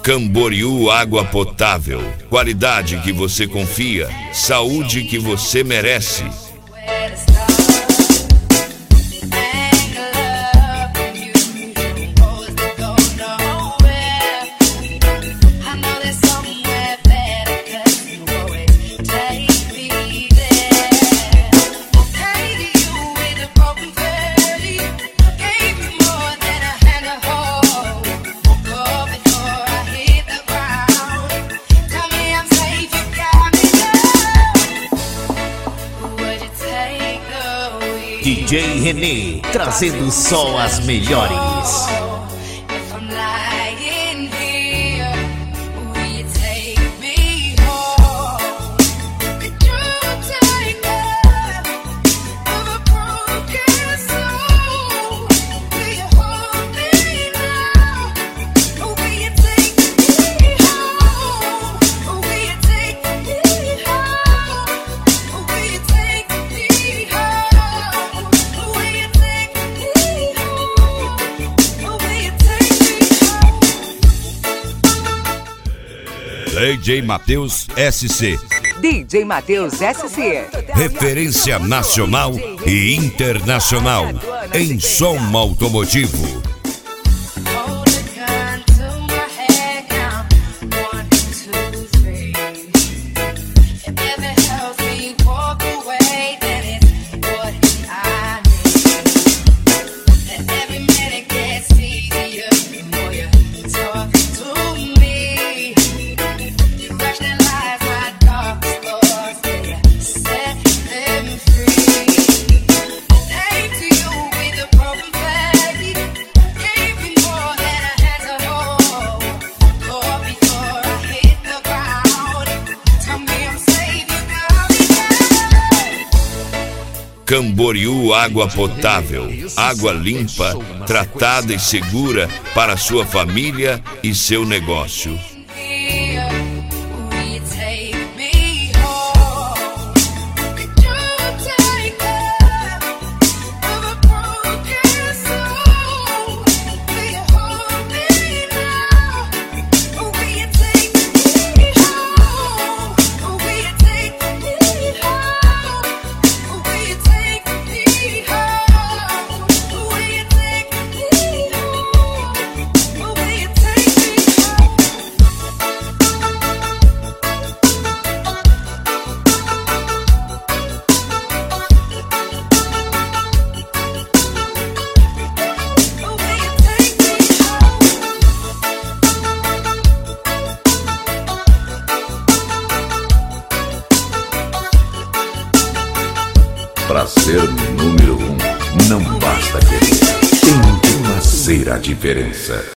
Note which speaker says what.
Speaker 1: Camboriú Água Potável. Qualidade que você confia, saúde que você merece.
Speaker 2: DJ René, trazendo só as melhores.
Speaker 1: DJ Matheus SC.
Speaker 3: DJ Matheus SC.
Speaker 1: Referência nacional e internacional em som automotivo. Camboriú Água Potável. Água limpa, tratada e segura para sua família e seu negócio.
Speaker 4: Para ser número 1, não basta querer, tem que fazer a diferença.